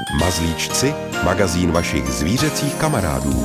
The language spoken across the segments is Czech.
Mazlíčci, magazín vašich zvířecích kamarádů.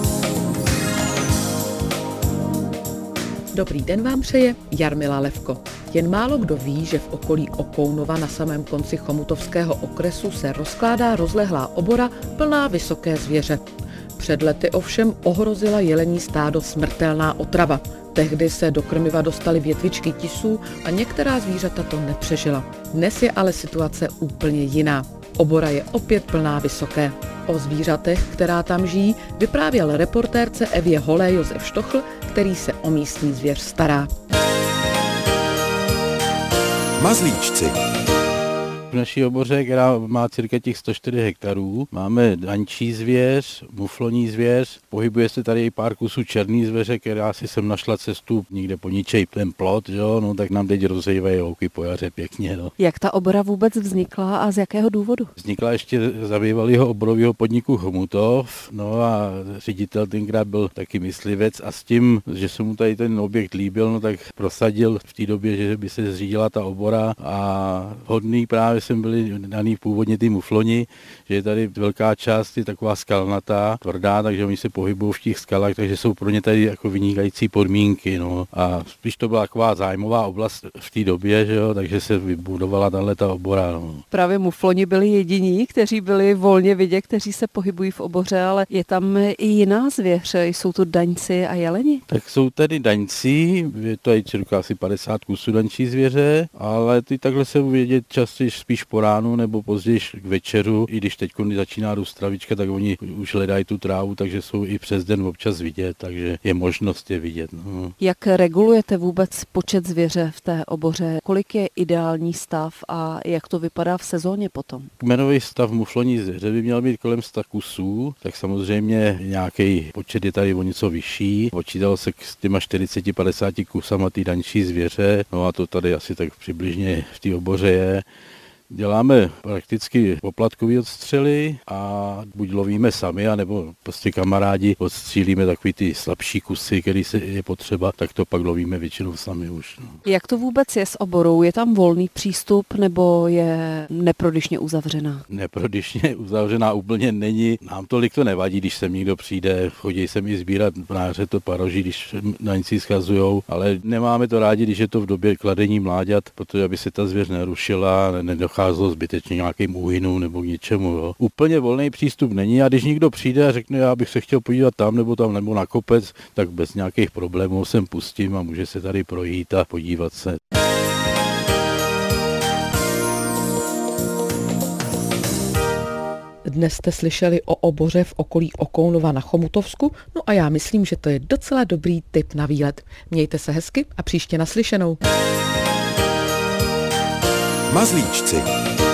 Dobrý den vám přeje Jarmila Levko. Jen málo kdo ví, že v okolí Okounova na samém konci chomutovského okresu se rozkládá rozlehlá obora plná vysoké zvěře. Před lety ovšem ohrozila jelení stádo smrtelná otrava. Tehdy se do krmiva dostaly větvičky tisů a některá zvířata to nepřežila. Dnes je ale situace úplně jiná. Obora je opět plná vysoké. O zvířatech, která tam žijí, vyprávěl reportérce Evě Holé Josef Štochl, který se o místní zvěř stará. Mazlíčci. V naší oboře, která má cirka těch 104 hektarů, máme daňčí zvěř, muflonní zvěř, pohybuje se tady i pár kusů černý zvěře, která si sem našla cestu někde poničej ten plot, jo? No, tak nám teď rozejvají louky po jaře pěkně. No. Jak ta obora vůbec vznikla a z jakého důvodu? Vznikla ještě za bývalého oborového podniku Chomutov, no a ředitel tenkrát byl taky myslivec a s tím, že se mu tady ten objekt líbil, no tak prosadil v té době, že by se zřídila ta obora a hodný právě jsem byli daný původně ty mufloni, že je tady velká část je taková skalnatá, tvrdá, takže oni se pohybují v těch skalách, takže jsou pro ně tady jako vynikající podmínky. No. A spíš to byla taková zájmová oblast v té době, že jo, takže se vybudovala tato obora. No. Právě mufloni byli jediní, kteří byli volně vidět, kteří se pohybují v oboře, ale je tam i jiná zvěř, jsou to daňci a jeleni? Tak jsou tady daňci, je to cirka asi 50 kusů daňčí zvěře, ale ty takhle se vidět častěji spíš po ránu nebo později k večeru, i když teď začíná růst travička, tak oni už hledají tu trávu, takže jsou i přes den občas vidět, takže je možnost je vidět. No. Jak regulujete vůbec počet zvěře v té oboře? Kolik je ideální stav a jak to vypadá v sezóně potom? Kmenový stav muflonní zvěře by měl být kolem 100 kusů, tak samozřejmě nějaký počet je tady o něco vyšší. Počítalo se s těma 40-50 kusama ty daňčí zvěře, no a to tady asi tak přibližně v té oboře je. Děláme prakticky poplatkový odstřely a buď lovíme sami, anebo prostě kamarádi odstřílíme takový ty slabší kusy, který se je potřeba, tak to pak lovíme většinou sami už. No. Jak to vůbec je s oborou? Je tam volný přístup nebo je neprodyšně uzavřená? Neprodyšně uzavřená úplně není. Nám tolik to nevadí, když sem někdo přijde, chodí sem i sbírat v náře to paroží, když daňci schazujou, ale nemáme to rádi, když je to v době kladení mláďat, protože aby se ta zvěř nerušila, nedocházelo zbytečně nějakým úhynům nebo k něčemu. Jo. Úplně volný přístup není a když někdo přijde a řekne, já bych se chtěl podívat tam nebo na kopec, tak bez nějakých problémů sem pustím a může se tady projít a podívat se. Dnes jste slyšeli o oboře v okolí Okounova na Chomutovsku, no a já myslím, že to je docela dobrý tip na výlet. Mějte se hezky a příště naslyšenou. Mazlíčci.